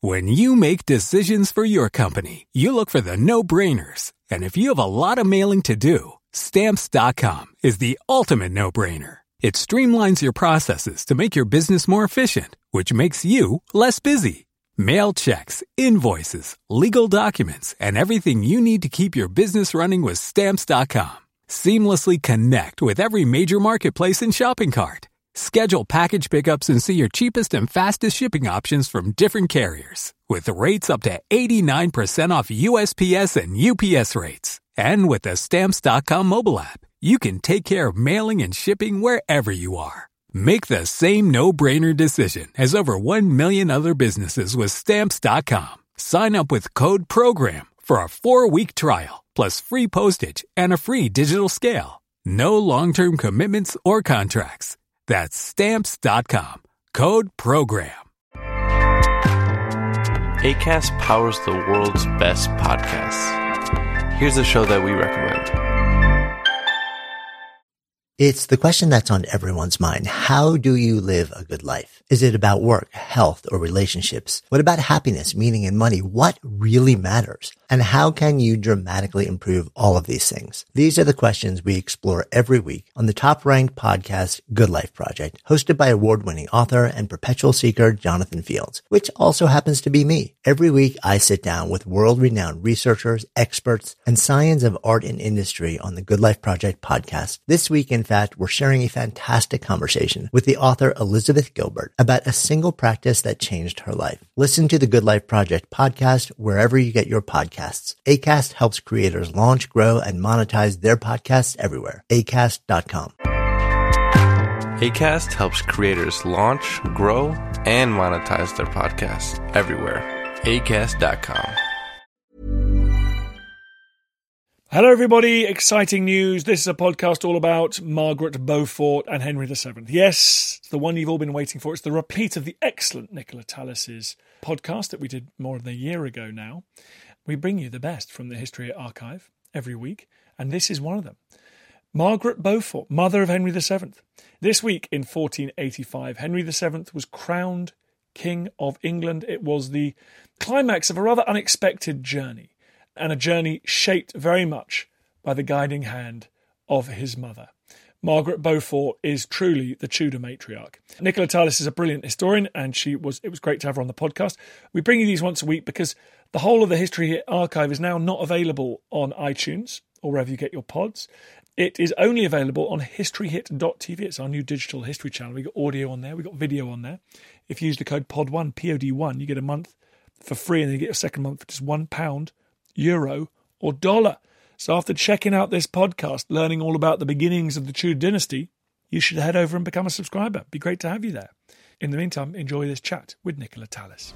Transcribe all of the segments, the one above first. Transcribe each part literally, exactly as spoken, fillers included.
When you make decisions for your company, you look for the no-brainers. And if you have a lot of mailing to do, Stamps dot com is the ultimate no-brainer. It streamlines your processes to make your business more efficient, which makes you less busy. Mail checks, invoices, legal documents, and everything you need to keep your business running with Stamps dot com. Seamlessly connect with every major marketplace and shopping cart. Schedule package pickups and see your cheapest and fastest shipping options from different carriers. With rates up to eighty-nine percent off U S P S and U P S rates. And with the Stamps dot com mobile app, you can take care of mailing and shipping wherever you are. Make the same no-brainer decision as over one million other businesses with Stamps dot com. Sign up with code PROGRAM for a four-week trial, plus free postage and a free digital scale. No long-term commitments or contracts. That's Stamps dot com. Code PROGRAM. Acast powers the world's best podcasts. Here's a show that we recommend. It's the question that's on everyone's mind. How do you live a good life? Is it about work, health, or relationships? What about happiness, meaning, and money? What really matters? And how can you dramatically improve all of these things? These are the questions we explore every week on the top-ranked podcast, Good Life Project, hosted by award-winning author and perpetual seeker Jonathan Fields, which also happens to be me. Every week, I sit down with world-renowned researchers, experts, and science of art and industry on the Good Life Project podcast. This week, in fact, we're sharing a fantastic conversation with the author Elizabeth Gilbert about a single practice that changed her life. Listen to the Good Life Project podcast wherever you get your podcasts. Acast helps creators launch, grow, and monetize their podcasts everywhere. Acast dot com. Acast helps creators launch, grow, and monetize their podcasts everywhere. Acast dot com. Hello, everybody. Exciting news. This is a podcast all about Margaret Beaufort and Henry the Seventh. Yes, it's the one you've all been waiting for. It's the repeat of the excellent Nicola Tallis's podcast that we did more than a year ago now. We bring you the best from the History Archive every week, and this is one of them. Margaret Beaufort, mother of Henry the Seventh. This week in fourteen eighty-five, Henry the Seventh was crowned King of England. It was the climax of a rather unexpected journey, and a journey shaped very much by the guiding hand of his mother. Margaret Beaufort is truly the Tudor matriarch. Nicola Tallis is a brilliant historian, and she was. It was great to have her on the podcast. We bring you these once a week because the whole of the History Archive is now not available on iTunes or wherever you get your pods. It is only available on history hit dot t v. It's our new digital history channel. We've got audio on there. We've got video on there. If you use the code P O D one, P O D one, you get a month for free, and then you get your second month for just one pound, euro, or dollar. So after checking out this podcast, learning all about the beginnings of the Tudor dynasty, you should head over and become a subscriber. It'd be great to have you there. In the meantime, enjoy this chat with Nicola Tallis.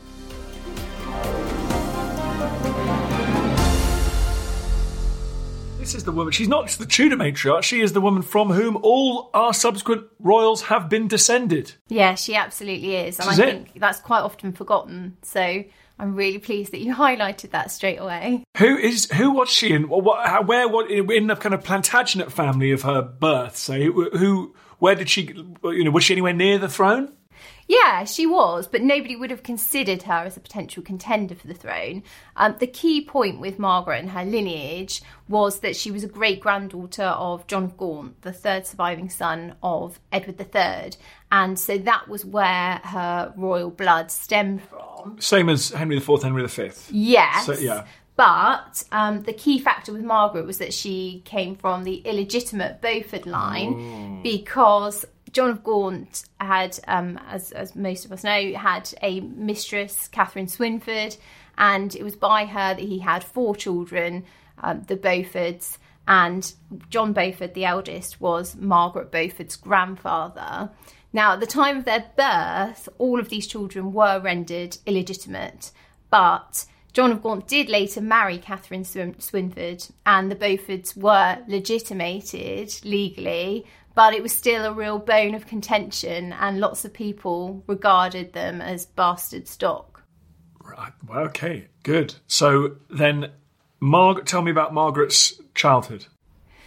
This is the woman. She's not just the Tudor matriarch. She is the woman from whom all our subsequent royals have been descended. Yeah, she absolutely is. And This I is think that's quite often forgotten. So I'm really pleased that you highlighted that straight away. Who is who was she in? What, how, where? What in the kind of Plantagenet family of her birth? Say who? Where did she? You know, was she anywhere near the throne? Yeah, she was, but nobody would have considered her as a potential contender for the throne. Um, the key point with Margaret and her lineage was that she was a great-granddaughter of John of Gaunt, the third surviving son of Edward the Third. And so that was where her royal blood stemmed from. Same as Henry the Fourth, Henry the Fifth. Yes. So, yeah. But um, the key factor with Margaret was that she came from the illegitimate Beaufort line oh. because John of Gaunt had, um, as, as most of us know, had a mistress, Catherine Swynford, and it was by her that he had four children, um, the Beauforts, and John Beaufort, the eldest, was Margaret Beaufort's grandfather. Now, at the time of their birth, all of these children were rendered illegitimate, but John of Gaunt did later marry Catherine Swynford, and the Beauforts were legitimated legally, but it was still a real bone of contention, and lots of people regarded them as bastard stock. Right. Well, okay, good. So then, Margaret, tell me about Margaret's childhood.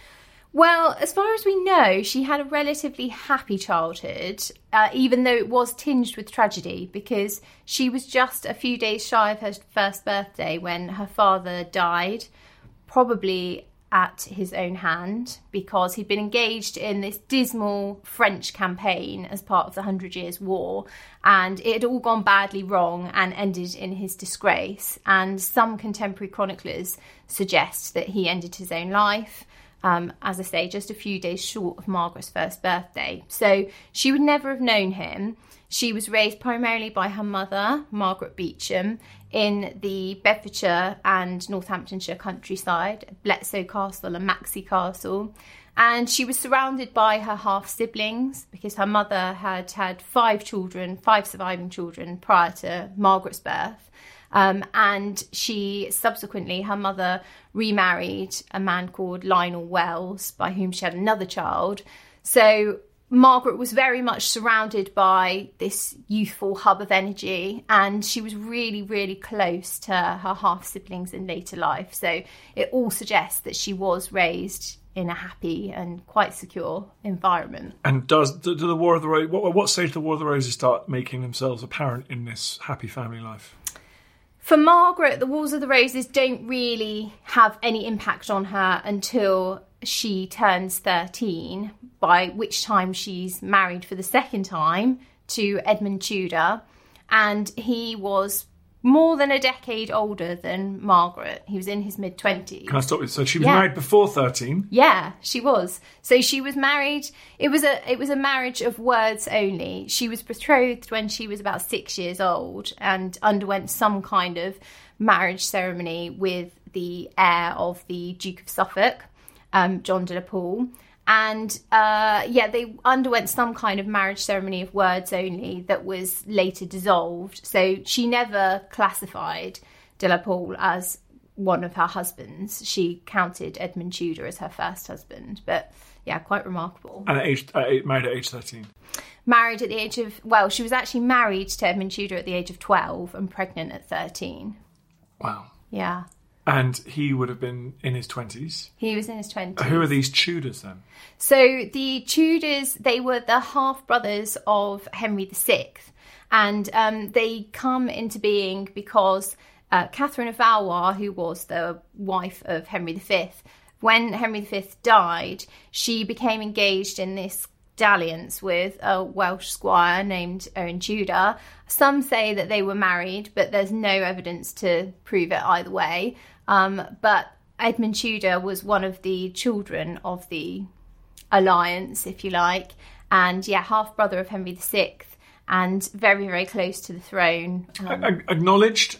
Well, as far as we know, she had a relatively happy childhood, uh, even though it was tinged with tragedy, because she was just a few days shy of her first birthday when her father died, probably at his own hand, because he'd been engaged in this dismal French campaign as part of the Hundred Years' War, and it had all gone badly wrong and ended in his disgrace. And some contemporary chroniclers suggest that he ended his own life. Um, as I say, just a few days short of Margaret's first birthday. So she would never have known him. She was raised primarily by her mother, Margaret Beauchamp, in the Bedfordshire and Northamptonshire countryside, Bletsoe Castle and Maxey Castle. And she was surrounded by her half-siblings because her mother had had five children, five surviving children prior to Margaret's birth. Um, and she subsequently, her mother remarried a man called Lionel Wells, by whom she had another child. So Margaret was very much surrounded by this youthful hub of energy, and she was really, really close to her half-siblings in later life. So it all suggests that she was raised in a happy and quite secure environment. And does do the War of the Roses, what, what stage do the War of the Roses start making themselves apparent in this happy family life? For Margaret, the Wars of the Roses don't really have any impact on her until she turns thirteen, by which time she's married for the second time to Edmund Tudor, and he was more than a decade older than Margaret. He was in his mid-twenties. Can I stop you? So she was Yeah. married before thirteen? Yeah, she was. So she was married. It was a it was a marriage of words only. She was betrothed when she was about six years old and underwent some kind of marriage ceremony with the heir of the Duke of Suffolk, um, John de la Pole. And uh, yeah, they underwent some kind of marriage ceremony of words only that was later dissolved. So she never classified de la Pole as one of her husbands. She counted Edmund Tudor as her first husband. But yeah, quite remarkable. And at age, uh, married at age thirteen? Married at the age of, well, she was actually married to Edmund Tudor at the age of twelve and pregnant at thirteen. Wow. Yeah. And he would have been in his twenties? He was in his twenties. Who are these Tudors then? So the Tudors, they were the half-brothers of Henry the Sixth. And um, they come into being because uh, Catherine of Valois, who was the wife of Henry the Fifth, when Henry the Fifth died, she became engaged in this dalliance with a Welsh squire named Owen Tudor. Some say that they were married, but there's no evidence to prove it either way. Um, but Edmund Tudor was one of the children of the alliance, if you like, and yeah, half brother of Henry the Sixth, and very, very close to the throne. Um, A- acknowledged?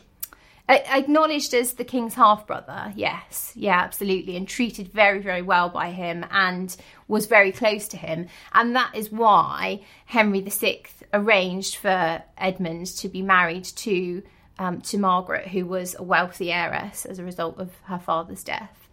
a- acknowledged as the king's half brother, yes, yeah, absolutely, and treated very, very well by him, and was very close to him, and that is why Henry the Sixth arranged for Edmund to be married to um, to Margaret, who was a wealthy heiress as a result of her father's death.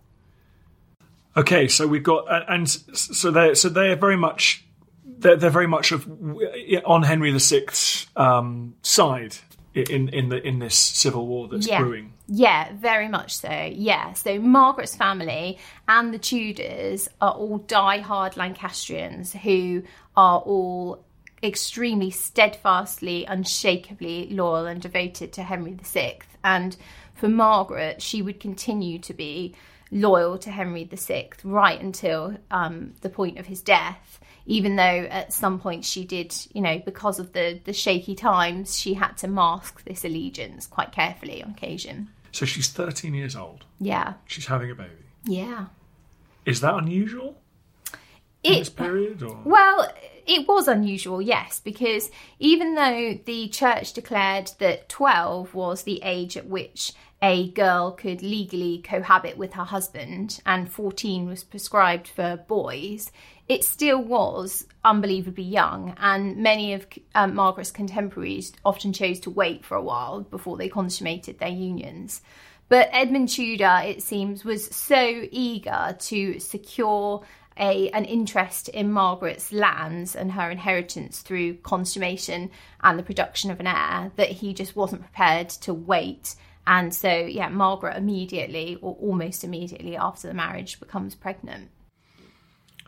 Okay, so we've got, and so they so they're very much they're, they're very much of on Henry the Sixth's um, side in in the in this civil war that's yeah. brewing. Yeah, very much so. Yeah, so Margaret's family and the Tudors are all die-hard Lancastrians who are all extremely steadfastly, unshakably loyal and devoted to Henry the Sixth. And for Margaret, she would continue to be loyal to Henry the Sixth right until um, the point of his death, even though at some point she did, you know, because of the, the shaky times, she had to mask this allegiance quite carefully on occasion. So she's thirteen years old. Yeah. She's having a baby. Yeah. Is that unusual in It, this period? Or? well, it was unusual, yes, because even though the church declared that twelve was the age at which a girl could legally cohabit with her husband and fourteen was prescribed for boys, it still was unbelievably young, and many of um, Margaret's contemporaries often chose to wait for a while before they consummated their unions. But Edmund Tudor, it seems, was so eager to secure a an interest in Margaret's lands and her inheritance through consummation and the production of an heir that he just wasn't prepared to wait. And so, yeah, Margaret immediately, or almost immediately after the marriage, becomes pregnant.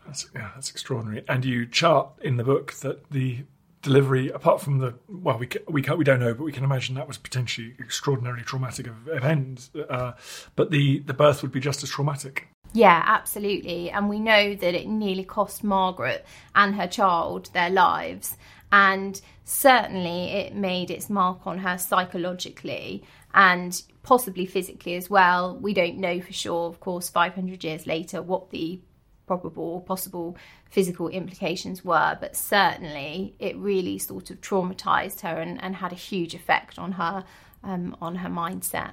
That's, yeah, that's extraordinary. And you chart in the book that the delivery, apart from the well, we we can't, we don't know, but we can imagine that was potentially extraordinarily traumatic event. Uh, but the the birth would be just as traumatic. Yeah, absolutely. And we know that it nearly cost Margaret and her child their lives. And certainly it made its mark on her psychologically and possibly physically as well. We don't know for sure, of course, five hundred years later, what the probable or possible physical implications were, but certainly it really sort of traumatised her and, and had a huge effect on her, um, on her mindset.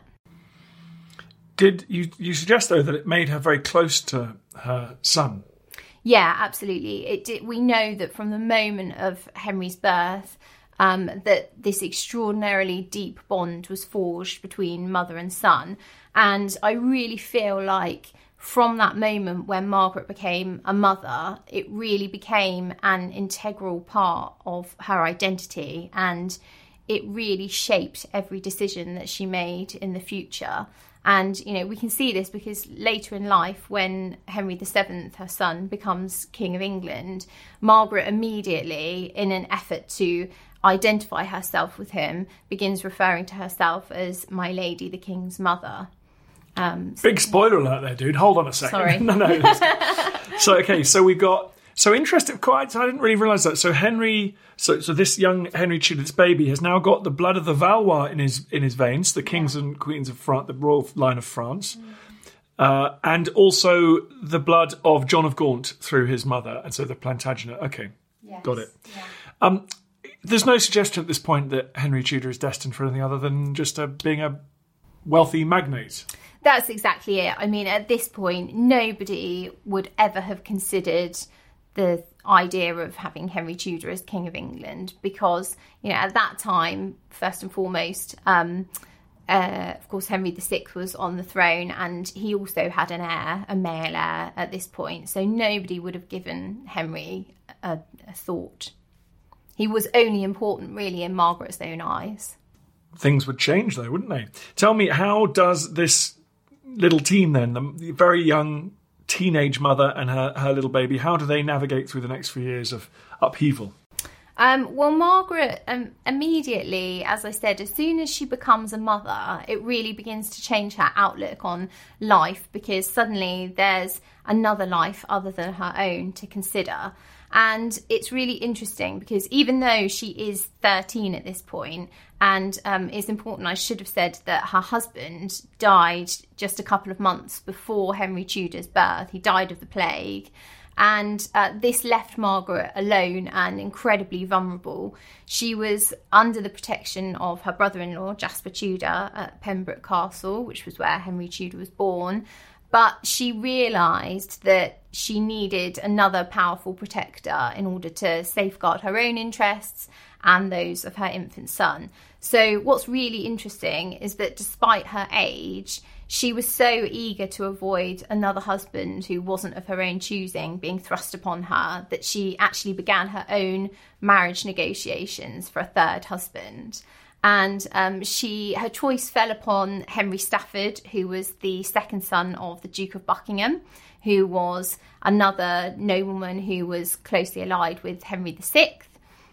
Did you, you suggest, though, that it made her very close to her son? Yeah, absolutely. It did. We know that from the moment of Henry's birth, um, that this extraordinarily deep bond was forged between mother and son. And I really feel like from that moment when Margaret became a mother, it really became an integral part of her identity, and it really shaped every decision that she made in the future. And, you know, we can see this because later in life, when Henry the Seventh, her son, becomes King of England, Margaret immediately, in an effort to identify herself with him, begins referring to herself as my lady, the King's mother. Um, so, Big spoiler alert there, dude. Hold on a second. Sorry. no, no. So, okay, so we've got... So interesting, quite, I didn't really realise that. So Henry, so so this young Henry Tudor, this baby, has now got the blood of the Valois in his in his veins, the kings yeah. and queens of France, the royal line of France, mm. uh, and also the blood of John of Gaunt through his mother, and so the Plantagenet. Okay, yes. Got it. Yeah. Um, there's no suggestion at this point that Henry Tudor is destined for anything other than just a, being a wealthy magnate. That's exactly it. I mean, at this point, nobody would ever have considered the idea of having Henry Tudor as King of England because, you know, at that time, first and foremost, um, uh, of course, Henry the Sixth was on the throne, and he also had an heir, a male heir at this point. So nobody would have given Henry a, a thought. He was only important, really, in Margaret's own eyes. Things would change, though, wouldn't they? Tell me, how does this little team then, the very young teenage mother and her, her little baby, how do they navigate through the next few years of upheaval? Um, well, Margaret, um, immediately, as I said, as soon as she becomes a mother, it really begins to change her outlook on life because suddenly there's another life other than her own to consider. And it's really interesting because even though she is thirteen at this point, and um, it's important, I should have said that her husband died just a couple of months before Henry Tudor's birth. He died of the plague. And uh, this left Margaret alone and incredibly vulnerable. She was under the protection of her brother-in-law, Jasper Tudor, at Pembroke Castle, which was where Henry Tudor was born. But she realised that she needed another powerful protector in order to safeguard her own interests and those of her infant son. So what's really interesting is that despite her age, she was so eager to avoid another husband who wasn't of her own choosing being thrust upon her that she actually began her own marriage negotiations for a third husband. And um, she her choice fell upon Henry Stafford, who was the second son of the Duke of Buckingham, who was another nobleman who was closely allied with Henry the Sixth.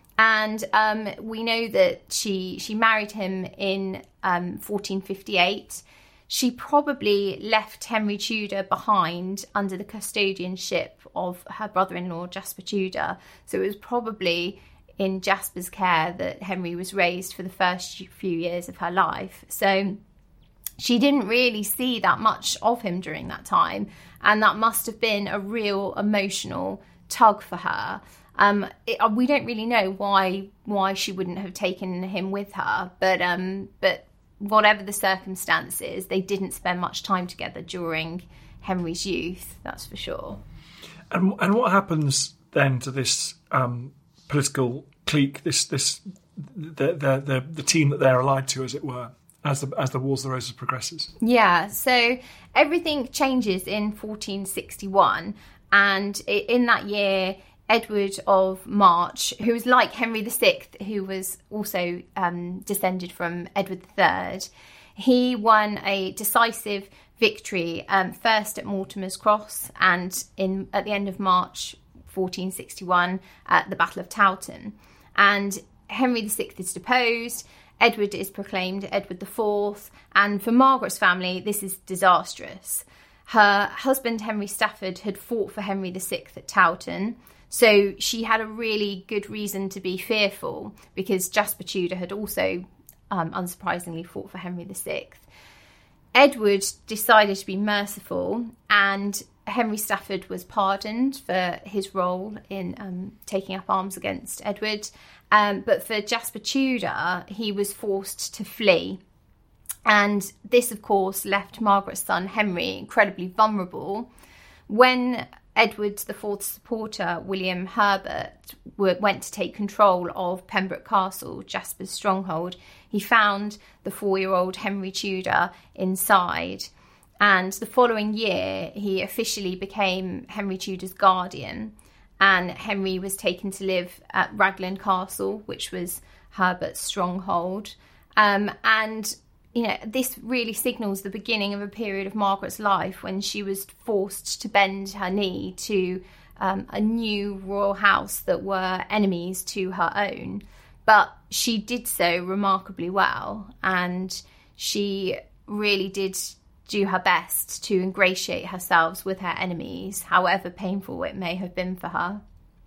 And um, we know that she she married him in um, fourteen fifty-eight. She probably left Henry Tudor behind under the custodianship of her brother-in-law, Jasper Tudor. So it was probably in Jasper's care that Henry was raised for the first few years of her life. So she didn't really see that much of him during that time. And that must have been a real emotional tug for her. Um, it, we don't really know why why she wouldn't have taken him with her. But um, but whatever the circumstances, they didn't spend much time together during Henry's youth, that's for sure. And and what happens then to this um, political clique, this this the, the the the team that they're allied to, as it were, as the as the Wars of the Roses progresses? Yeah, so everything changes in fourteen sixty-one, and in that year, Edward of March, who was like Henry the Sixth, who was also um, descended from Edward the Third, He won a decisive victory, um, first at Mortimer's Cross and in at the end of March fourteen sixty-one at the Battle of Towton. And Henry the Sixth is deposed, Edward is proclaimed Edward the Fourth, and for Margaret's family, this is disastrous. Her husband, Henry Stafford, had fought for Henry the Sixth at Towton, so she had a really good reason to be fearful, because Jasper Tudor had also, um, unsurprisingly, fought for Henry the Sixth. Edward decided to be merciful, and Henry Stafford was pardoned for his role in um, taking up arms against Edward. Um, but for Jasper Tudor, he was forced to flee. And this, of course, left Margaret's son Henry incredibly vulnerable. When Edward the Fourth's supporter, William Herbert, went to take control of Pembroke Castle, Jasper's stronghold, he found the four-year-old Henry Tudor inside. And the following year, he officially became Henry Tudor's guardian. And Henry was taken to live at Raglan Castle, which was Herbert's stronghold. Um, and, you know, this really signals the beginning of a period of Margaret's life when she was forced to bend her knee to um, a new royal house that were enemies to her own. But she did so remarkably well, and she really did do her best to ingratiate herself with her enemies, however painful it may have been for her.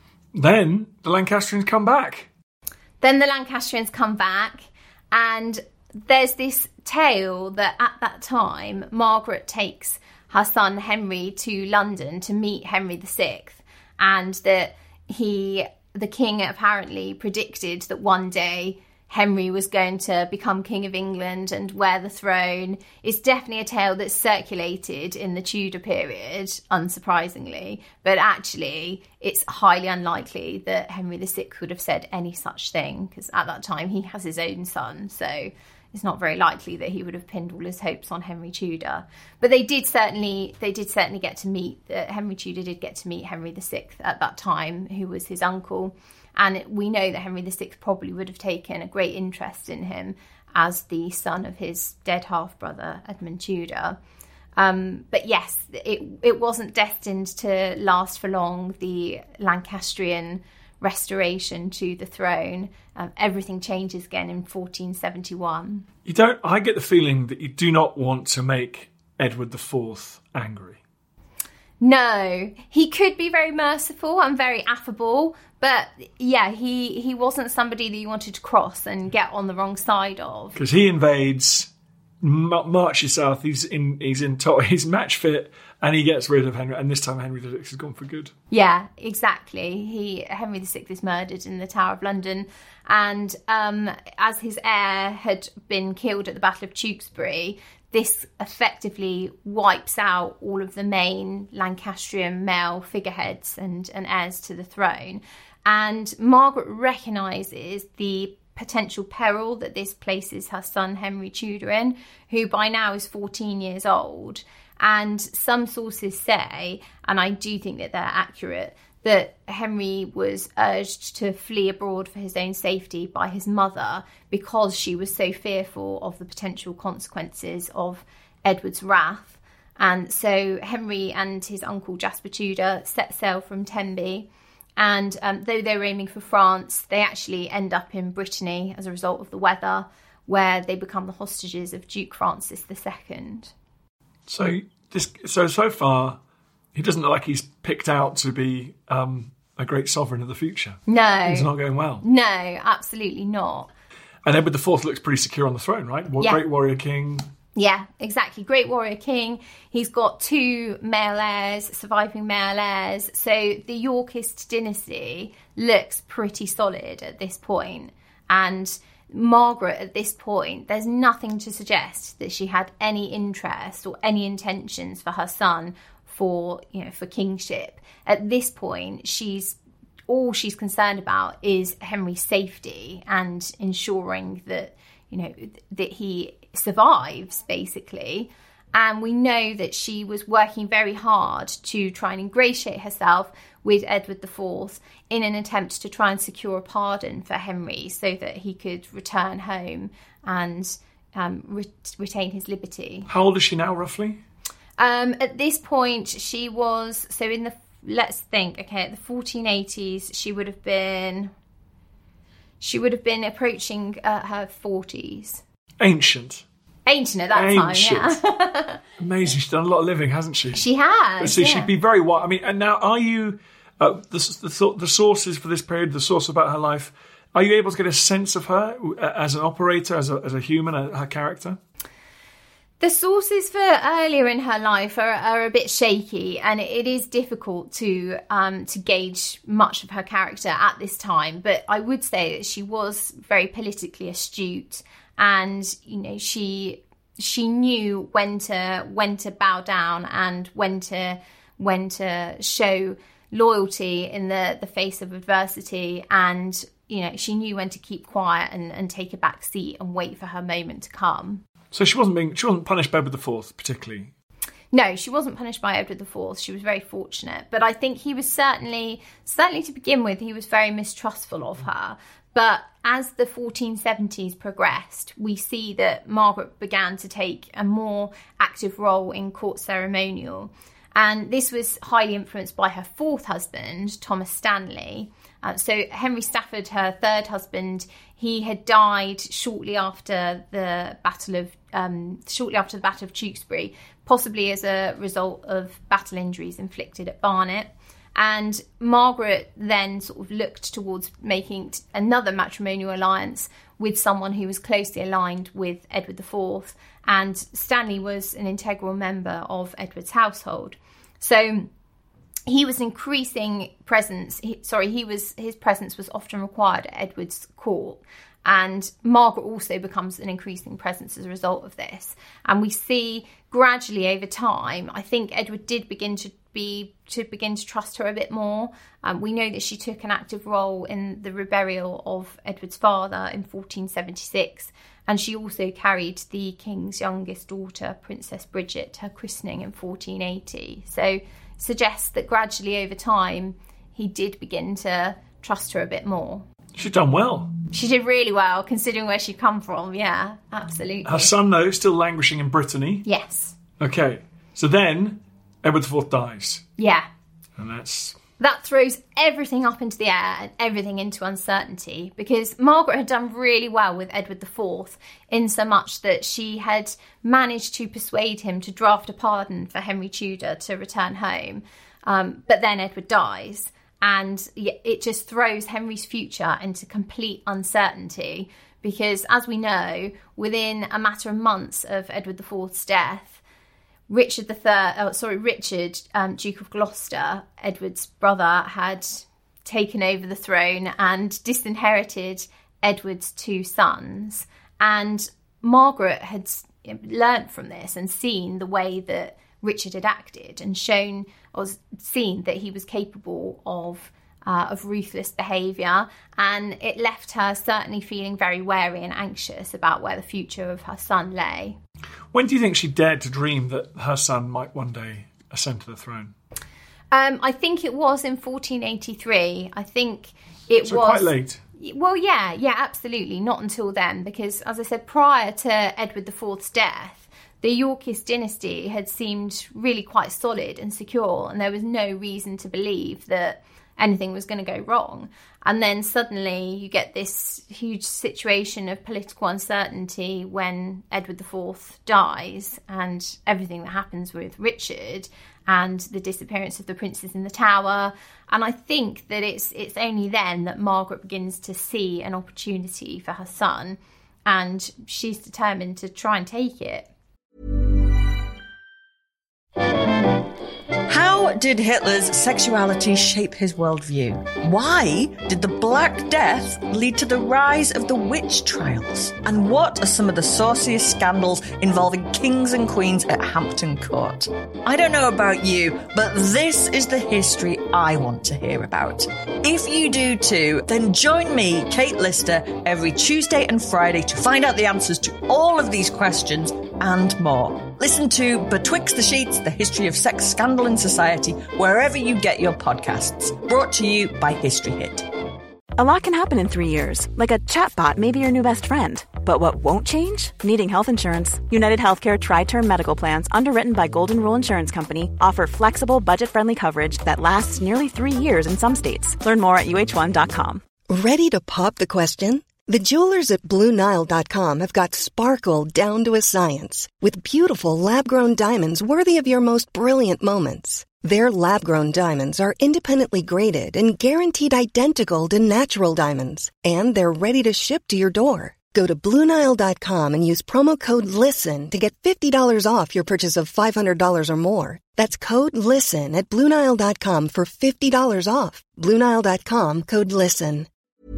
Then the Lancastrians come back. Then the Lancastrians come back, and there's this tale that at that time, Margaret takes her son Henry to London to meet Henry the Sixth, and that he, the king, apparently predicted that one day Henry was going to become King of England and wear the throne. It's definitely a tale that's circulated in the Tudor period, unsurprisingly. But actually, it's highly unlikely that Henry the Sixth would have said any such thing, because at that time he has his own son. So it's not very likely that he would have pinned all his hopes on Henry Tudor. But they did certainly, they did certainly get to meet, uh, Henry Tudor did get to meet Henry the Sixth at that time, who was his uncle. And we know that Henry the Sixth probably would have taken a great interest in him as the son of his dead half-brother, Edmund Tudor. Um, but yes, it it wasn't destined to last for long, the Lancastrian restoration to the throne. Um, everything changes again in fourteen seventy-one. You don't. I get the feeling that you do not want to make Edward the Fourth angry. No, he could be very merciful and very affable, but yeah, he, he wasn't somebody that you wanted to cross and get on the wrong side of. Because he invades, m- marches south, he's in he's in to- he's match fit, and he gets rid of Henry. And this time, Henry the Sixth has gone for good. Yeah, exactly. He Henry the Sixth is murdered in the Tower of London, and um, as his heir had been killed at the Battle of Tewkesbury, this effectively wipes out all of the main Lancastrian male figureheads and, and heirs to the throne. And Margaret recognises the potential peril that this places her son Henry Tudor in, who by now is fourteen years old. And some sources say, and I do think that they're accurate, that Henry was urged to flee abroad for his own safety by his mother because she was so fearful of the potential consequences of Edward's wrath. And so Henry and his uncle Jasper Tudor set sail from Tenby. And um, though they were aiming for France, they actually end up in Brittany as a result of the weather, where they become the hostages of Duke Francis the Second. So this, so so far, he doesn't look like he's picked out to be um, a great sovereign of the future. No. Things are not going well. No, absolutely not. And Edward the Fourth looks pretty secure on the throne, right? What Yeah. Great warrior king. Yeah, exactly. Great warrior king. He's got two male heirs, surviving male heirs. So the Yorkist dynasty looks pretty solid at this point. And Margaret, at this point, there's nothing to suggest that she had any interest or any intentions for her son for, you know, for kingship. At this point, she's all she's concerned about is Henry's safety and ensuring that, you know, that he survives, basically. And we know that she was working very hard to try and ingratiate herself with Edward the Fourth in an attempt to try and secure a pardon for Henry so that he could return home and um, re- retain his liberty. How old is she now, roughly? Um, at this point, she was, so in the, let's think, okay, at the fourteen eighties, she would have been, she would have been approaching uh, her forties. Ancient. Ancient at that Ancient. time, yeah. Amazing. She's done a lot of living, hasn't she? She has, So yeah. she'd be very wise. I mean, and now are you, uh, the, the, the sources for this period, the source about her life, are you able to get a sense of her as an operator, as a, as a human, her character? The sources for earlier in her life are, are a bit shaky, and it is difficult to um, to gauge much of her character at this time. But I would say that she was very politically astute, and you know she she knew when to when to bow down and when to when to show loyalty in the, the face of adversity, and you know she knew when to keep quiet and, and take a back seat and wait for her moment to come. So she wasn't being, she wasn't punished by Edward the Fourth particularly? No, she wasn't punished by Edward the Fourth. She was very fortunate. But I think he was certainly, certainly to begin with, he was very mistrustful of her. But as the fourteen seventies progressed, we see that Margaret began to take a more active role in court ceremonial. And this was highly influenced by her fourth husband, Thomas Stanley. Uh, so Henry Stafford, her third husband, he had died shortly after the battle of um, shortly after the Battle of Tewkesbury, possibly as a result of battle injuries inflicted at Barnet. And Margaret then sort of looked towards making another matrimonial alliance with someone who was closely aligned with Edward the Fourth. And Stanley was an integral member of Edward's household. So he was increasing presence. He, sorry, he was his presence was often required at Edward's court, and Margaret also becomes an increasing presence as a result of this. And we see gradually over time, I think Edward did begin to be to begin to trust her a bit more. Um, we know that she took an active role in the reburial of Edward's father in fourteen seventy-six. And she also carried the king's youngest daughter, Princess Bridget, to her christening in fourteen eighty. So suggests that gradually over time, he did begin to trust her a bit more. She's done well. She did really well, considering where she'd come from. Yeah, absolutely. Her son, though, still languishing in Brittany. Yes. Okay. So then, Edward the Fourth dies. Yeah. And that's... That throws everything up into the air and everything into uncertainty, because Margaret had done really well with Edward the Fourth in so much that she had managed to persuade him to draft a pardon for Henry Tudor to return home. Um, but then Edward dies, and it just throws Henry's future into complete uncertainty, because as we know, within a matter of months of Edward the Fourth's death, Richard the Third, oh, sorry, Richard, um, Duke of Gloucester, Edward's brother, had taken over the throne and disinherited Edward's two sons. And Margaret had learnt from this and seen the way that Richard had acted, and shown or seen that he was capable of uh, of ruthless behaviour. And it left her certainly feeling very wary and anxious about where the future of her son lay. When do you think she dared to dream that her son might one day ascend to the throne? Um, I think it was in fourteen eighty-three. I think it so was... quite late. Well, yeah, yeah, absolutely. Not until then, because, as I said, prior to Edward the Fourth's death, the Yorkist dynasty had seemed really quite solid and secure, and there was no reason to believe that anything was going to go wrong. And then suddenly you get this huge situation of political uncertainty when Edward the Fourth dies, and everything that happens with Richard and the disappearance of the princes in the Tower. And I think that it's it's only then that Margaret begins to see an opportunity for her son, and she's determined to try and take it. How did Hitler's sexuality shape his worldview? Why did the Black Death lead to the rise of the witch trials? And what are some of the sauciest scandals involving kings and queens at Hampton Court? I don't know about you, but this is the history I want to hear about. If you do too, then join me, Kate Lister, every Tuesday and Friday to find out the answers to all of these questions and more. Listen to Betwixt the Sheets, the history of sex, scandal and society, wherever you get your podcasts. Brought to you by History Hit. A lot can happen in three years, like a chatbot may be your new best friend. But what won't change? Needing health insurance. United Healthcare Tri-Term Medical Plans, underwritten by Golden Rule Insurance Company, offer flexible, budget-friendly coverage that lasts nearly three years in some states. Learn more at U H one dot com. Ready to pop the question? The jewelers at Blue Nile dot com have got sparkle down to a science with beautiful lab-grown diamonds worthy of your most brilliant moments. Their lab-grown diamonds are independently graded and guaranteed identical to natural diamonds, and they're ready to ship to your door. Go to Blue Nile dot com and use promo code LISTEN to get fifty dollars off your purchase of five hundred dollars or more. That's code LISTEN at Blue Nile dot com for fifty dollars off. Blue Nile dot com, code LISTEN.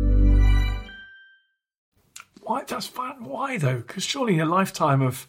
Why? That's fine. Why, though? Because surely in a lifetime of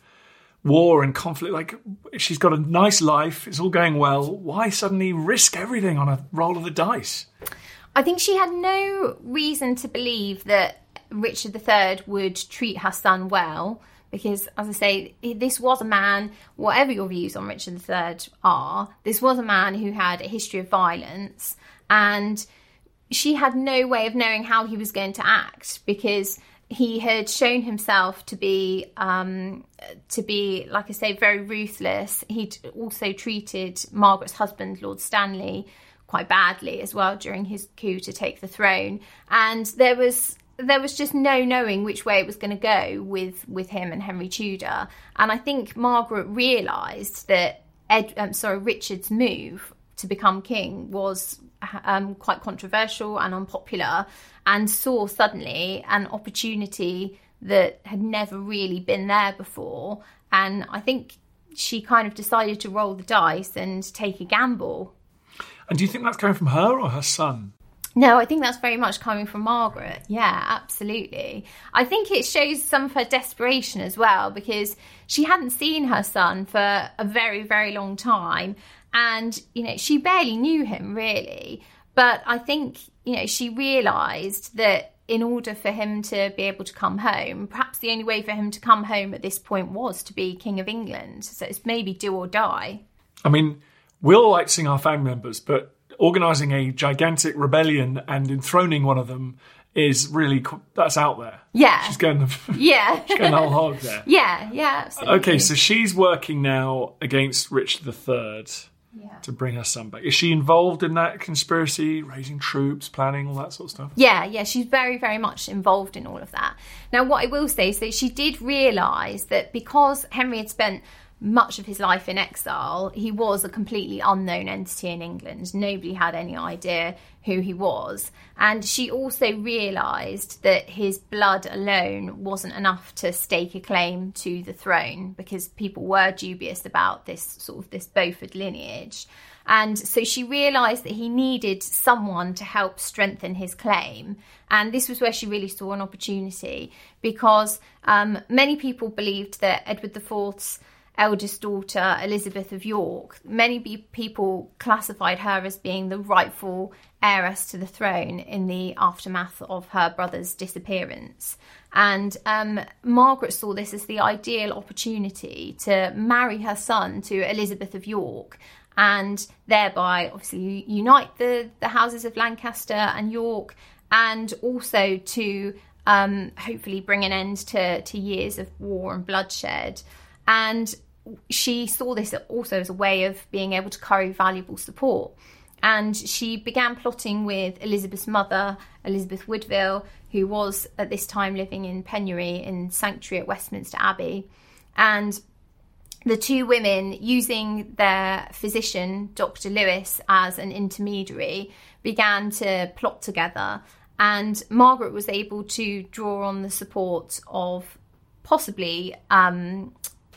war and conflict, like, she's got a nice life, it's all going well. Why suddenly risk everything on a roll of the dice? I think she had no reason to believe that Richard the Third would treat her son well, because, as I say, this was a man, whatever your views on Richard the Third are, this was a man who had a history of violence, and she had no way of knowing how he was going to act, because he had shown himself to be, um, to be, like I say, very ruthless. He'd also treated Margaret's husband, Lord Stanley, quite badly as well during his coup to take the throne, and there was there was just no knowing which way it was going to go with, with him and Henry Tudor. And I think Margaret realised that Ed, um, sorry, Richard's move to become king was um, quite controversial and unpopular, and saw suddenly an opportunity that had never really been there before. And I think she kind of decided to roll the dice and take a gamble. And do you think that's coming from her or her son? No, I think that's very much coming from Margaret. Yeah, absolutely. I think it shows some of her desperation as well, because she hadn't seen her son for a very, very long time. And, you know, she barely knew him, really. But I think, you know, she realised that in order for him to be able to come home, perhaps the only way for him to come home at this point was to be King of England. So it's maybe do or die. I mean, we all like seeing our family members, but organising a gigantic rebellion and enthroning one of them is really, that's out there. Yeah. She's going the, yeah. she's going the whole hog there. Yeah, yeah, absolutely. Okay, so she's working now against Richard the Third yeah. to bring her son back. Is she involved in that conspiracy, raising troops, planning, all that sort of stuff? Yeah, yeah, she's very, very much involved in all of that. Now, what I will say, so she did realise that because Henry had spent much of his life in exile, he was a completely unknown entity in England. Nobody had any idea who he was. And she also realised that his blood alone wasn't enough to stake a claim to the throne, because people were dubious about this sort of this Beaufort lineage. And so she realised that he needed someone to help strengthen his claim. And this was where she really saw an opportunity, because um, many people believed that Edward the Fourth's eldest daughter, Elizabeth of York, many people classified her as being the rightful heiress to the throne in the aftermath of her brother's disappearance. And um, Margaret saw this as the ideal opportunity to marry her son to Elizabeth of York, and thereby obviously unite the, the houses of Lancaster and York, and also to um, hopefully bring an end to, to years of war and bloodshed. And she saw this also as a way of being able to curry valuable support. And she began plotting with Elizabeth's mother, Elizabeth Woodville, who was at this time living in penury in sanctuary at Westminster Abbey. And the two women, using their physician, Doctor Lewis, as an intermediary, began to plot together. And Margaret was able to draw on the support of possibly... Um,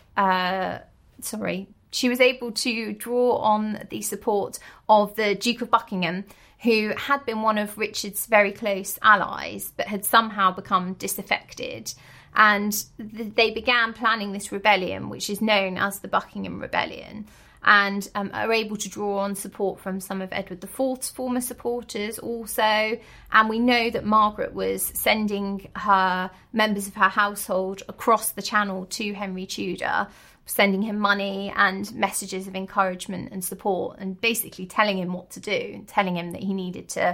Uh, sorry, she was able to draw on the support of the Duke of Buckingham, who had been one of Richard's very close allies, but had somehow become disaffected. And th- they began planning this rebellion, which is known as the Buckingham Rebellion, and um, are able to draw on support from some of Edward the Fourth's former supporters also. And we know that Margaret was sending her members of her household across the channel to Henry Tudor, sending him money and messages of encouragement and support, and basically telling him what to do, telling him that he needed to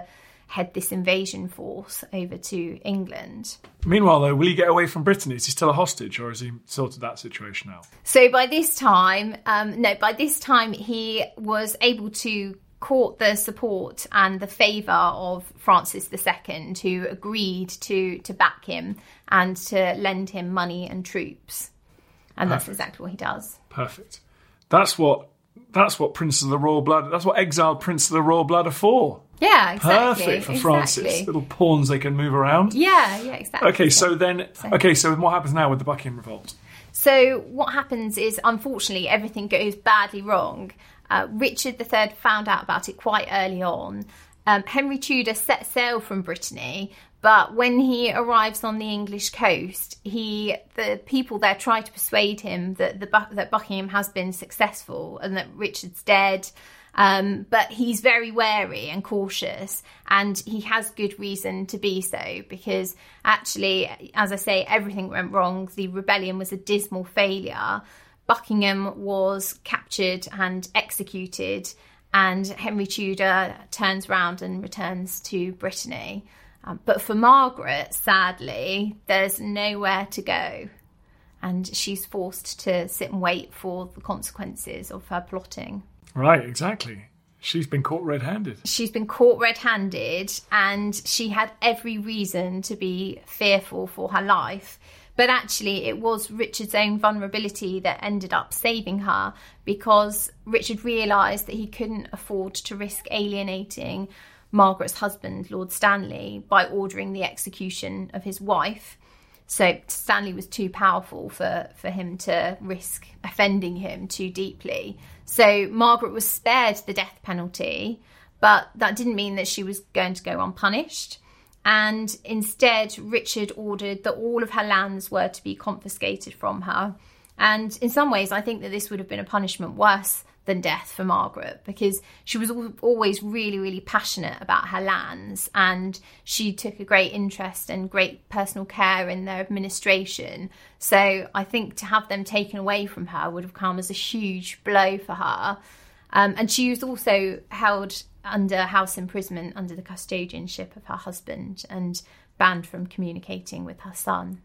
head this invasion force over to England. Meanwhile, though, will he get away from Brittany? Is he still a hostage, or has he sorted that situation out? So by this time, um, no, by this time he was able to court the support and the favour of Francis the Second, who agreed to, to back him and to lend him money and troops. And Perfect. That's exactly what he does. Perfect. That's what that's what Princes of the Royal Blood, that's what exiled Princes of the Royal Blood are for. Yeah, exactly. Perfect for exactly. Francis. Little pawns they can move around. Yeah, yeah, exactly. Okay, so then, so. okay, so what happens now with the Buckingham Revolt? So what happens is, unfortunately, everything goes badly wrong. Uh, Richard the Third found out about it quite early on. Um, Henry Tudor set sail from Brittany, but when he arrives on the English coast, he the people there try to persuade him that the that Buckingham has been successful and that Richard's dead. Um, but he's very wary and cautious, and he has good reason to be so, because actually, as I say, everything went wrong. The rebellion was a dismal failure. Buckingham was captured and executed, and Henry Tudor turns round and returns to Brittany. Um, but for Margaret, sadly, there's nowhere to go, and she's forced to sit and wait for the consequences of her plotting. Right, exactly. She's been caught red-handed. She's been caught red-handed, and she had every reason to be fearful for her life. But actually, it was Richard's own vulnerability that ended up saving her, because Richard realised that he couldn't afford to risk alienating Margaret's husband, Lord Stanley, by ordering the execution of his wife. So Stanley was too powerful for, for him to risk offending him too deeply. So Margaret was spared the death penalty, but that didn't mean that she was going to go unpunished. And instead, Richard ordered that all of her lands were to be confiscated from her. And in some ways, I think that this would have been a punishment worse than death for Margaret, because she was always really, really passionate about her lands, and she took a great interest and great personal care in their administration. So I think to have them taken away from her would have come as a huge blow for her. Um, and she was also held under house imprisonment under the custodianship of her husband and banned from communicating with her son.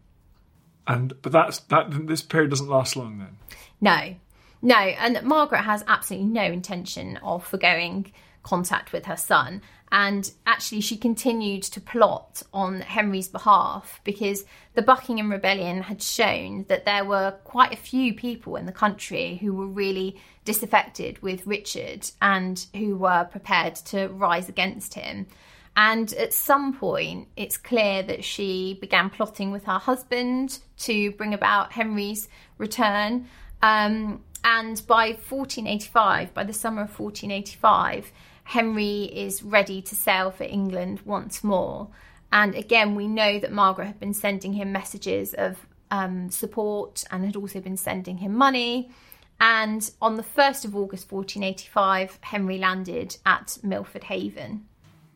And but that's that. This period doesn't last long then. No. No, and Margaret has absolutely no intention of forgoing contact with her son. And actually, she continued to plot on Henry's behalf, because the Buckingham Rebellion had shown that there were quite a few people in the country who were really disaffected with Richard and who were prepared to rise against him. And at some point, it's clear that she began plotting with her husband to bring about Henry's return. Um, and by fourteen eighty-five, by the summer of fourteen eighty-five, Henry is ready to sail for England once more. And again, we know that Margaret had been sending him messages of um, support and had also been sending him money. And on the first of August fourteen eighty-five, Henry landed at Milford Haven.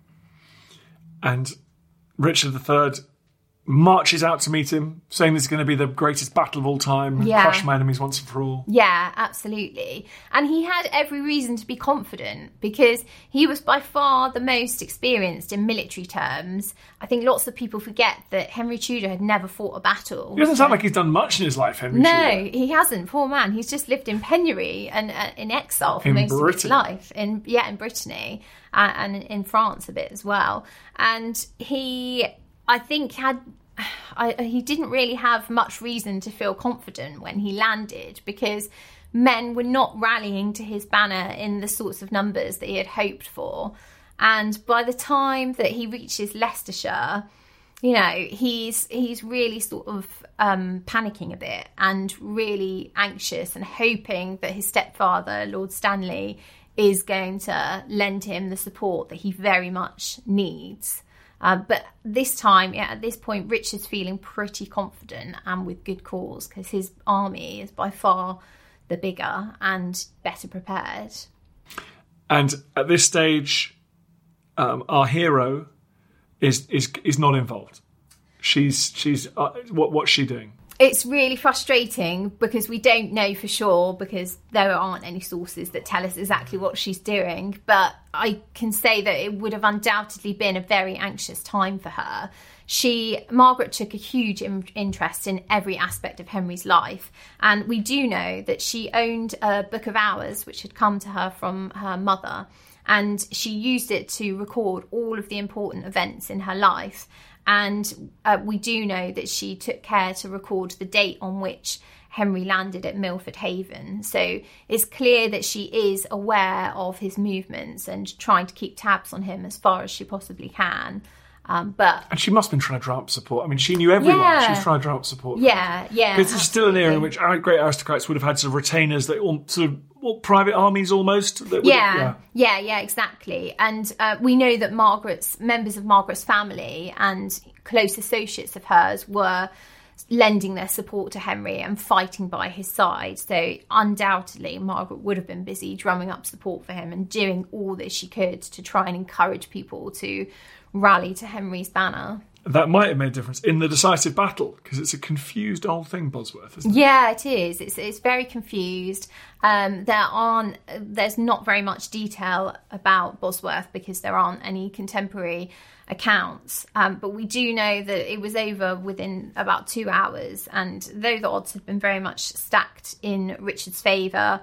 And Richard the Third marches out to meet him, saying this is going to be the greatest battle of all time, yeah. crush my enemies once and for all. Yeah, absolutely. And he had every reason to be confident, because he was by far the most experienced in military terms. I think lots of people forget that Henry Tudor had never fought a battle. He doesn't sound like he's done much in his life, Henry no, Tudor. No, he hasn't. Poor man. He's just lived in penury and uh, in exile for in most Britain. of his life. In Yeah, in Brittany uh, and in France a bit as well. And he, I think, had... I, he didn't really have much reason to feel confident when he landed, because men were not rallying to his banner in the sorts of numbers that he had hoped for. And by the time that he reaches Leicestershire, you know, he's he's really sort of um, panicking a bit and really anxious and hoping that his stepfather, Lord Stanley, is going to lend him the support that he very much needs. Uh, but this time, yeah, at this point, Richard's feeling pretty confident, and with good cause, because his army is by far the bigger and better prepared. And at this stage, um, our hero is is is not involved. She's she's uh, what what's she doing? It's really frustrating because we don't know for sure, because there aren't any sources that tell us exactly what she's doing. But I can say that it would have undoubtedly been a very anxious time for her. She, Margaret took a huge in, interest in every aspect of Henry's life. And we do know that she owned a book of hours, which had come to her from her mother. And she used it to record all of the important events in her life. And uh, we do know that she took care to record the date on which Henry landed at Milford Haven. So it's clear that she is aware of his movements and trying to keep tabs on him as far as she possibly can. Um, but And she must have been trying to drum up support. I mean, she knew everyone. Yeah. She was trying to drum up support. Yeah, yeah. Because it's still an era in which great aristocrats would have had sort of retainers, that all sort of well, private armies almost. That would Yeah, have, yeah, yeah, yeah, exactly. And uh, we know that Margaret's members of Margaret's family and close associates of hers were lending their support to Henry and fighting by his side. So undoubtedly, Margaret would have been busy drumming up support for him and doing all that she could to try and encourage people to rally to Henry's banner. That might have made a difference in the decisive battle, because it's a confused old thing, Bosworth, isn't it? Yeah, it is. It's it's very confused. Um, there aren't. There's not very much detail about Bosworth because there aren't any contemporary accounts. Um, but we do know that it was over within about two hours. And though the odds have been very much stacked in Richard's favour,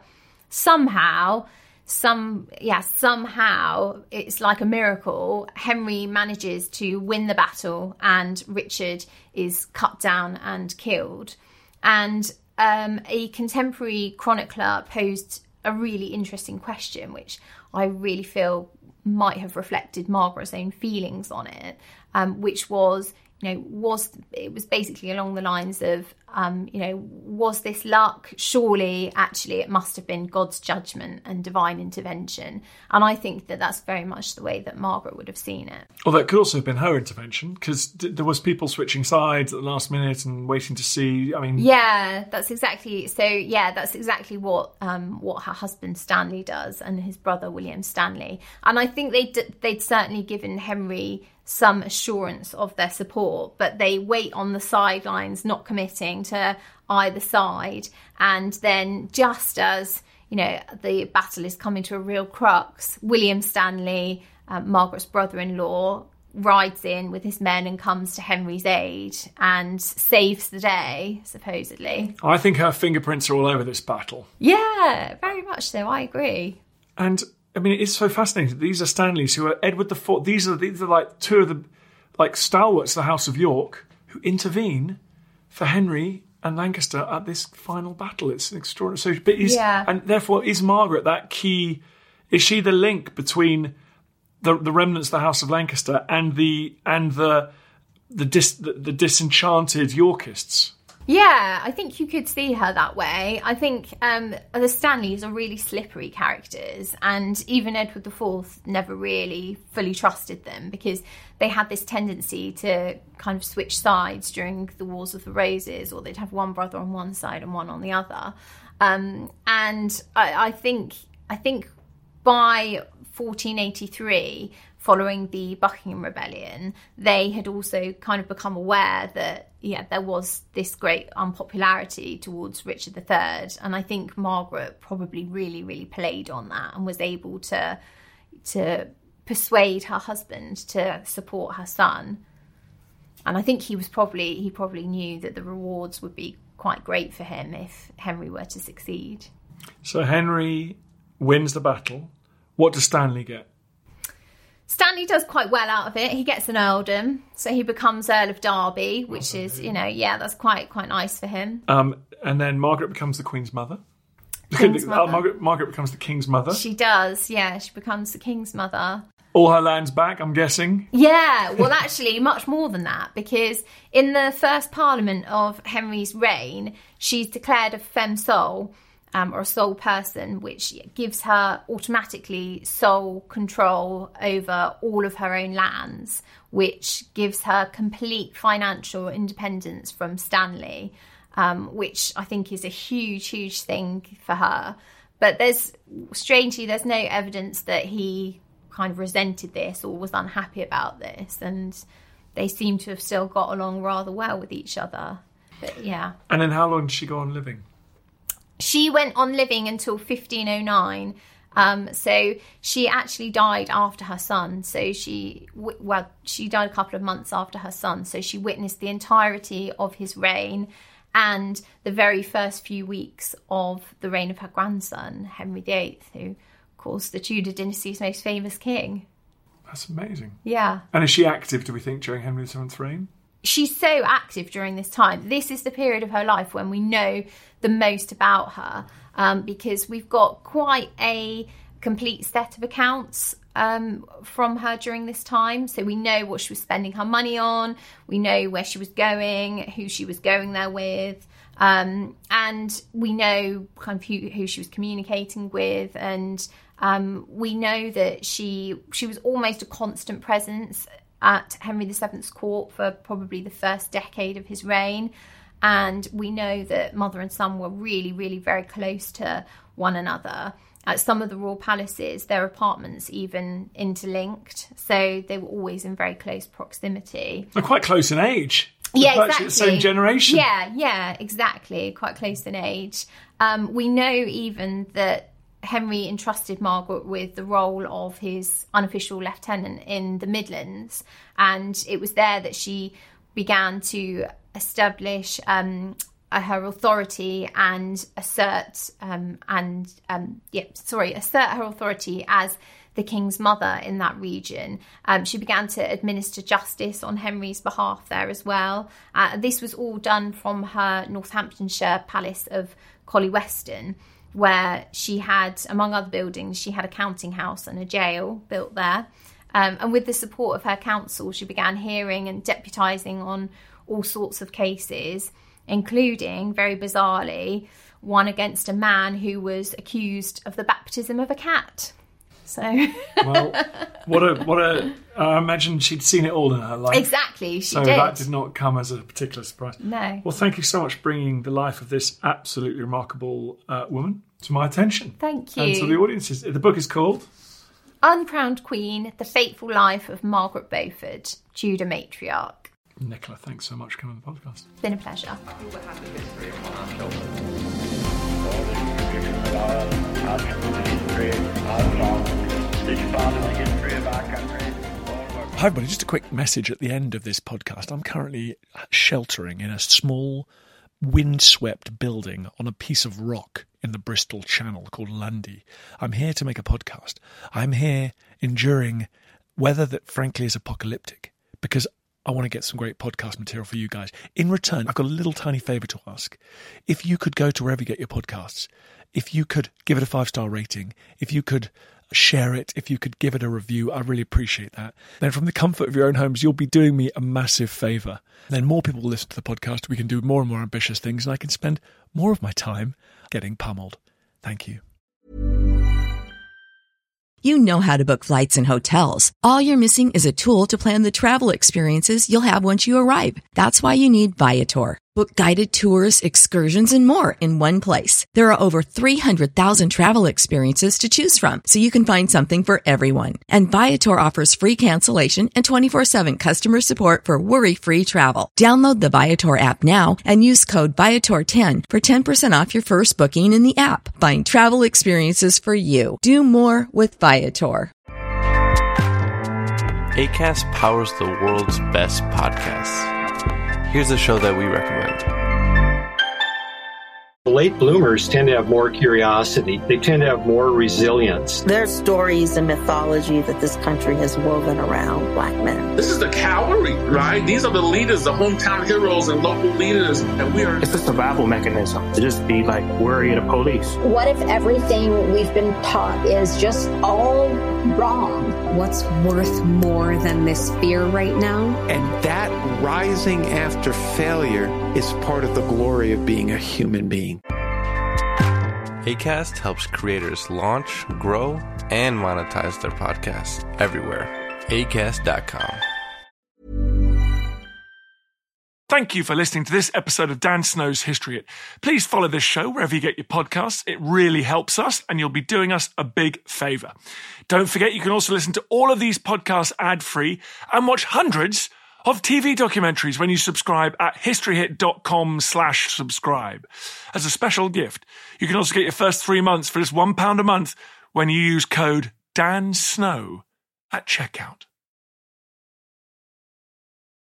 somehow. Some, yeah, somehow it's like a miracle. Henry manages to win the battle and Richard is cut down and killed. And um, a contemporary chronicler posed a really interesting question, which I really feel might have reflected Margaret's own feelings on it, um, which was, you know, was it was basically along the lines of, um, you know, was this luck? Surely, actually, it must have been God's judgment and divine intervention. And I think that that's very much the way that Margaret would have seen it. Well, that could also have been her intervention, because d- there was people switching sides at the last minute and waiting to see. I mean, yeah, that's exactly. So, yeah, that's exactly what um, what her husband Stanley does, and his brother William Stanley. And I think they d- they'd certainly given Henry some assurance of their support, but they wait on the sidelines, not committing to either side. And then just as, you know, the battle is coming to a real crux, William Stanley, uh, Margaret's brother-in-law, rides in with his men and comes to Henry's aid and saves the day, supposedly. I think her fingerprints are all over this battle. Yeah, very much so. I agree. And I mean, it's so fascinating. These are Stanleys who are Edward the Fourth. These are these are like two of the like stalwarts of the House of York who intervene for Henry and Lancaster at this final battle. It's an extraordinary. So, but is, yeah. And therefore, is Margaret that key? Is she the link between the the remnants of the House of Lancaster and the and the the dis, the, the disenchanted Yorkists? Yeah, I think you could see her that way. I think um, the Stanleys are really slippery characters, and even Edward the Fourth never really fully trusted them because they had this tendency to kind of switch sides during the Wars of the Roses, or they'd have one brother on one side and one on the other. Um, and I, I think I think by fourteen eighty-three, following the Buckingham Rebellion, they had also kind of become aware that, yeah, there was this great unpopularity towards Richard the Third. And I think Margaret probably really, really played on that and was able to to persuade her husband to support her son. And I think he was probably he probably knew that the rewards would be quite great for him if Henry were to succeed. So Henry wins the battle. What does Stanley get? Stanley does quite well out of it. He gets an earldom, so he becomes Earl of Derby, which oh, is, you know, yeah, that's quite quite nice for him. Um, and then Margaret becomes the Queen's mother. King's mother. uh, Margaret, Margaret becomes the King's mother. She does, yeah. She becomes the King's mother. All her lands back, I'm guessing. Yeah, well, actually, much more than that, because in the first Parliament of Henry's reign, she's declared a femme sole. Um, or a sole person, which gives her automatically sole control over all of her own lands, which gives her complete financial independence from Stanley, um, which I think is a huge, huge thing for her. But there's, strangely, there's no evidence that he kind of resented this or was unhappy about this, and they seem to have still got along rather well with each other. But yeah. And then how long did she go on living? She went on living until fifteen oh nine. Um, so she actually died after her son. So she, well, she died a couple of months after her son. So she witnessed the entirety of his reign and the very first few weeks of the reign of her grandson, Henry the Eighth, who, of course, the Tudor dynasty's most famous king. That's amazing. Yeah. And is she active, do we think, during Henry the Seventh's reign? She's so active during this time. This is the period of her life when we know the most about her, um, because we've got quite a complete set of accounts um, from her during this time. So we know what she was spending her money on, we know where she was going, who she was going there with, um, and we know kind of who, who she was communicating with, and um, we know that she she was almost a constant presence at Henry the Seventh's court for probably the first decade of his reign. And we know that mother and son were really, really very close to one another. At some of the royal palaces, their apartments even interlinked, so they were always in very close proximity. They're quite close in age. Yeah, They're exactly. The same generation. Yeah, yeah, exactly. Quite close in age. Um, we know even that Henry entrusted Margaret with the role of his unofficial lieutenant in the Midlands, and it was there that she began to establish um, her authority and assert um, and um, yeah, sorry, assert her authority as the king's mother in that region. Um, she began to administer justice on Henry's behalf there as well. Uh, this was all done from her Northamptonshire palace of Collyweston, where she had, among other buildings, she had a counting house and a jail built there. Um, and with the support of her council, she began hearing and deputising on all sorts of cases, including, very bizarrely, one against a man who was accused of the baptism of a cat. So, well, what a what a! I imagine she'd seen it all in her life. Exactly, she so did. that did not come as a particular surprise. No. Well, thank you so much for bringing the life of this absolutely remarkable uh, woman to my attention. Thank you. And to the audiences. The book is called Uncrowned Queen: The Fateful Life of Margaret Beaufort, Tudor Matriarch. Nicola, thanks so much for coming on the podcast. It's been a pleasure. Hi everybody, just a quick message at the end of this podcast. I'm currently sheltering in a small windswept building on a piece of rock in the Bristol Channel called Lundy. I'm here to make a podcast. I'm here enduring weather that frankly is apocalyptic because I want to get some great podcast material for you guys. In return, I've got a little tiny favour to ask. If you could go to wherever you get your podcasts, if you could give it a five-star rating, if you could share it, if you could give it a review, I really appreciate that. Then from the comfort of your own homes, you'll be doing me a massive favour. Then more people will listen to the podcast, we can do more and more ambitious things, and I can spend more of my time getting pummeled. Thank you. You know how to book flights and hotels. All you're missing is a tool to plan the travel experiences you'll have once you arrive. That's why you need Viator. Book guided tours, excursions, and more in one place. There are over three hundred thousand travel experiences to choose from, so you can find something for everyone. And Viator offers free cancellation and twenty-four seven customer support for worry-free travel. Download the Viator app now and use code Viator ten for ten percent off your first booking in the app. Find travel experiences for you. Do more with Viator. Acast powers the world's best podcasts. Here's a show that we recommend. Late bloomers tend to have more curiosity. They tend to have more resilience. There's stories and mythology that this country has woven around black men. This is the cavalry, right? These are the leaders, the hometown heroes and local leaders. And we are... It's a survival mechanism to just be like worried of police. What if everything we've been taught is just all wrong? What's worth more than this fear right now? And that rising after failure is part of the glory of being a human being. Acast helps creators launch, grow, and monetize their podcasts everywhere. Acast dot com. Thank you for listening to this episode of Dan Snow's History It. Please follow this show wherever you get your podcasts. It really helps us, and you'll be doing us a big favour. Don't forget, you can also listen to all of these podcasts ad-free and watch hundreds of T V documentaries when you subscribe at historyhit.com slash subscribe. As a special gift, you can also get your first three months for just one pound a month when you use code Dan Snow at checkout.